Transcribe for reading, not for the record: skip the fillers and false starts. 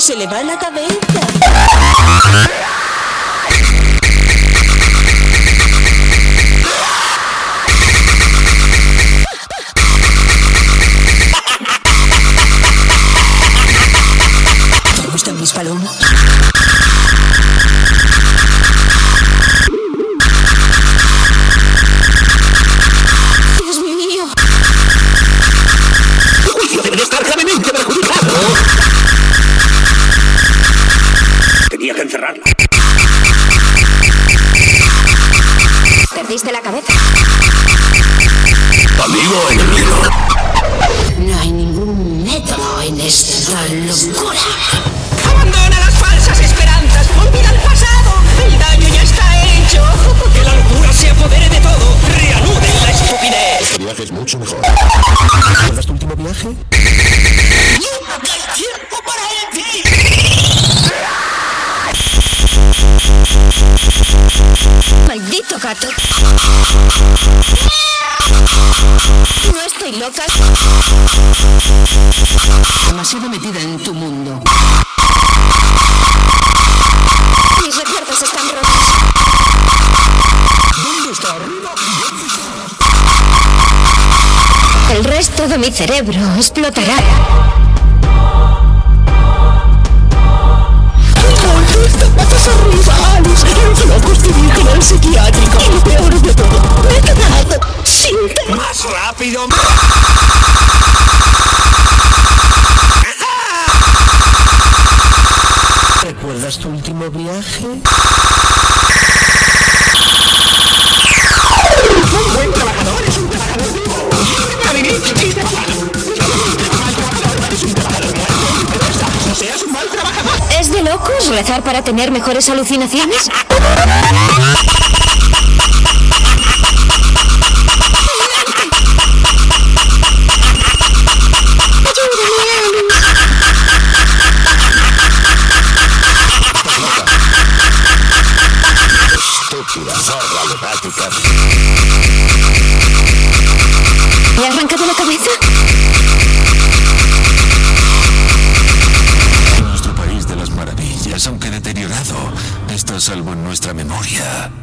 Se le va la cabeza. ¿Te gustan mis palomas? Dios mío. Tu juicio debe estar gravemente perjudicado. Tenía que encerrarla. ¿Perdiste la cabeza? Amigo enemigo. No hay ningún método en esta locura. ¡Abandona las falsas esperanzas! ¡Olvida el pasado! ¡El daño ya está hecho! ¡Que la locura se apodere de todo! ¡Reanuden la estupidez! Este viaje es mucho mejor. ¿Recuerdas tu último viaje? ¡Nunca hay tiempo para ti! ¡Maldito gato! No estoy loca. Demasiado metida en tu mundo. Mis recuerdos están rotos. ¿Dónde está arriba? El resto de mi cerebro explotará. ¡Patas arriba, Alice! ¡Los locos dirigen al psiquiátrico! Y lo peor de todo, me he quedado sin ver. ¡Más rápido! ¿Recuerdas tu último viaje? ¡Un buen trabajador es un trabajador vivo! ¡Para vivir y trabajar! ¡Es un trabajador muerto! ¡No seas un mal trabajador! ¿Es de locos rezar para tener mejores alucinaciones? Estúpida zorra lunática. ¿Me ha arrancado la cabeza? Nuestro país de las maravillas, aunque deteriorado, está a salvo en nuestra memoria.